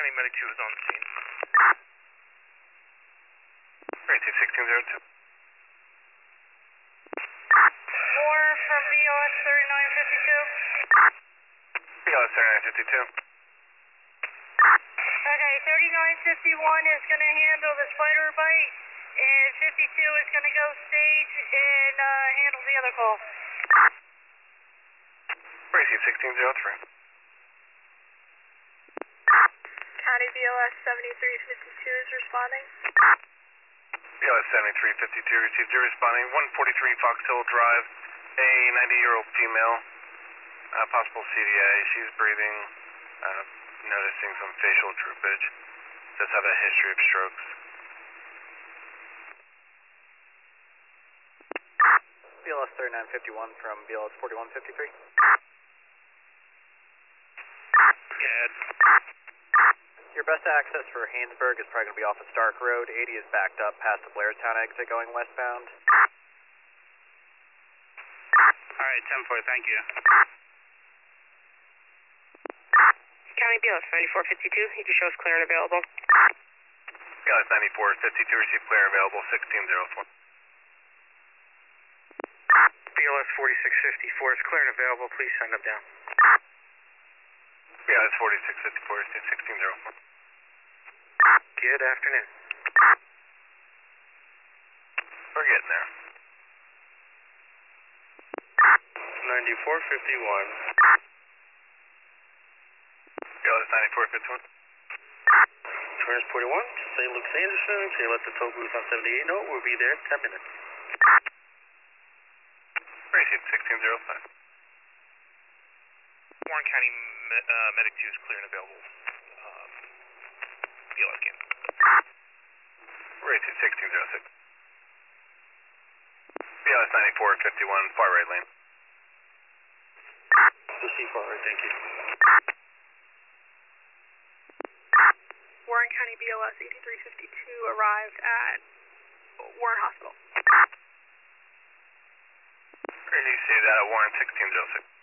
County Medic 2 is on the scene. Right, 1602. Warren from BOS 3952. BOS 3952. Okay, 3951 is going to handle the spider bite, and 52 is going to go stage and handle the other call. Racing 1603. County BOS 7352 is responding. BOS 7352 received you responding. 143 Fox Hill Drive, a 90-year-old female, possible CDA. She's breathing, noticing some facial droopage. Does have a history of strokes. BLS 3951 from BLS 4153. Good. Your best access for Haynesburg is probably going to be off of Stark Road. 80 is backed up past the Blairstown exit going westbound. Alright, 10-4, thank you. County BOS 9452, you can show us clear and available. BLS 9452 received clear available, 1604. BLS 4654 is clear and available, please send them down. BLS 4654 received 1604. Good afternoon. We're getting there. 9451. BLS 9451. Transport 41, St. Luke Sanderson, say let the tow booth on 78 know, we'll be there in 10 minutes. Racing 1605. Warren County Medic 2 is clear and available. BLS can. Racing 1606. BLS 9451, far right lane. Proceed forward, thank you. Warren County BOS 8352 arrived at Warren Hospital. Where do you see that at Warren 1606?